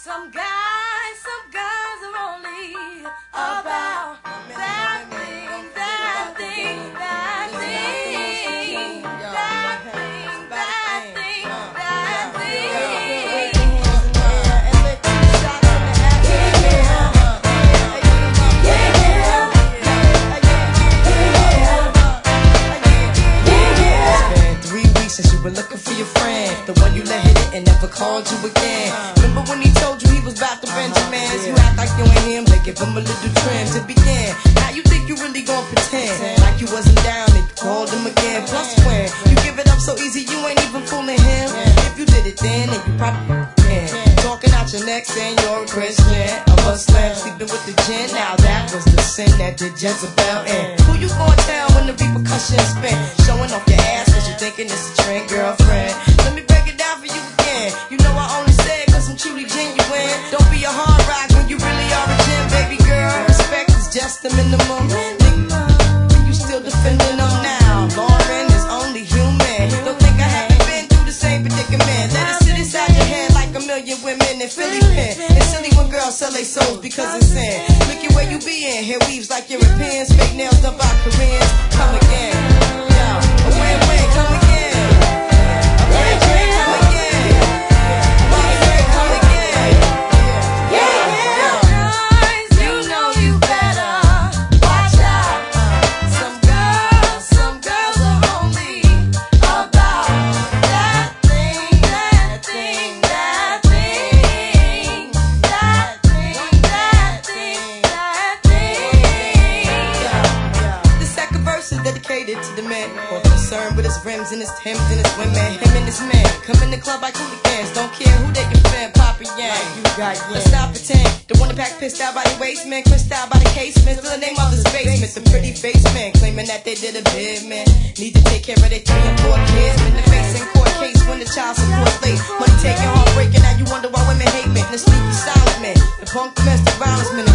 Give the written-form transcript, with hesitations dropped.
Some girls are only about that thing, that thing, that thing, that thing, that thing, that thing. It's been 3 weeks since you were looking for your friend, the one you let hit it and never called you again. Remember when he told you he was about to Benjamins? You act like you ain't him, they give him a little trim to begin. Now you think you really gon' pretend like you wasn't down and you called him again. Plus when you give it up so easy, you ain't even fooling him. If you did it then you probably can. Talking out your neck saying you're a Christian, a Muslim, sleeping with the gin. Now that was the sin that did Jezebel in. Who you gon' tell when the repercussions spin? Showing off your ass cause you thinking it's a trend, girlfriend. Let me break it down for you again. You know I only say it cause I'm truly genuine. Don't be a hard rock when you really are a gem, baby girl. Respect is just the minimum. Nigga, you still defending them now. Lauren is only human. Don't think I haven't been through the same predicament. Let it sit inside your head like a million women in Philly pen. It's silly when girls sell their souls because it's sin. Look at where you be in. Hair weaves like Europeans, fake nails done by Koreans. Come again. Yo, a win-win, come again. A win-win, come again. Win-win, come again. You know you better watch out. Some girls are only about that thing, that thing, that thing, that thing, that thing, that thing. The second verse is dedicated to the man more concerned with his rims and his Timbs and his women. Him and his man come in the club like hooligans. Don't care who they defend, Papa Yang. You got Let's not pretend. The one that pack pissed out by the waistman, crissed out by the casement. Still the name of his basement. The pretty face man claiming that they did a bid, man. Need to take care of their 3 and 4 kids. Been the face in court case when the child support late. Money taking, heart breaking. Now you wonder why women hate men. The sneaky silent man, the punk domestic violence man.